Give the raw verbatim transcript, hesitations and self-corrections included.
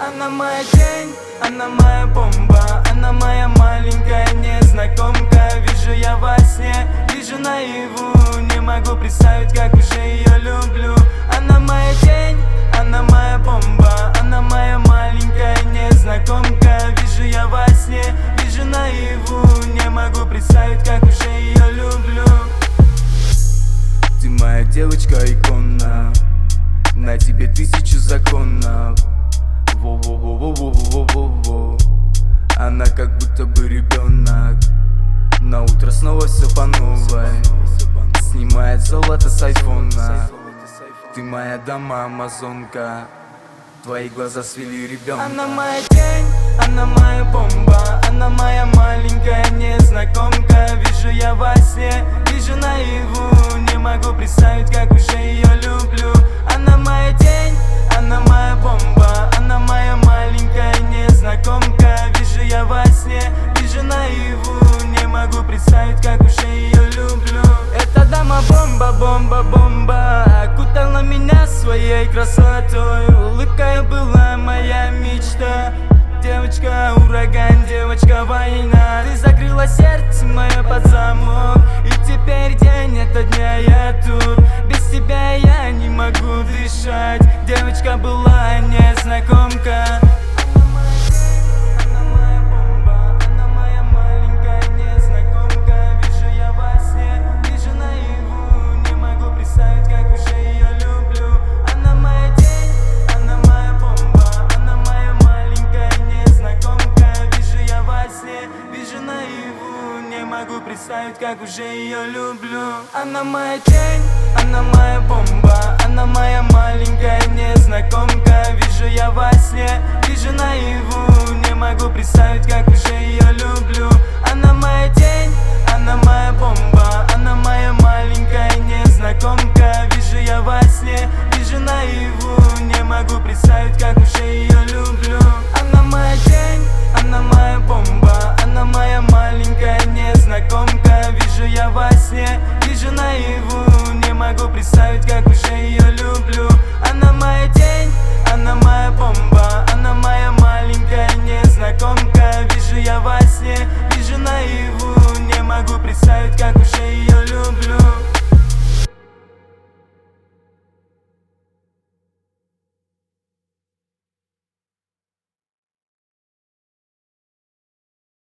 Она моя тень, она моя бомба, она моя маленькая незнакомка. Вижу я во сне, вижу наяву, не могу представить, как уже ее люблю. Она моя тень, она моя бомба, она моя маленькая незнакомка. Вижу я во сне, вижу наяву, не могу представить, как уже ее люблю. Ты моя девочка-икона, на тебе тысячу законов. Во-во-во-во-во-во-во-во. Она как будто бы ребенок. На утро снова все по новой. Снимает золото с айфона. Ты моя дама амазонка, твои глаза свели ребенка. Она моя тень, она моя бомба, она моя маленькая незнакомка. Вижу я во сне, вижу наяву, не могу представить, как уже ее люблю. Она моя тень, она моя бомба, она моя маленькая незнакомка. Вижу я во сне, вижу наяву, не могу представить, как уже ее люблю. Эта дама бомба, бомба, бомба, окутала меня своей красотой. Улыбкой была моя мечта. Девочка ураган, девочка война. Ты закрыла сердце мое под замок, и теперь день ото дня я тут. Без тебя я не могу дышать. Девочка была незнакомка. Могу представить, как уже ее люблю. Она моя тень, она моя бомба, она моя маленькая незнакомка. Вижу я во сне, вижу наяву, не могу представить, как уже ее люблю.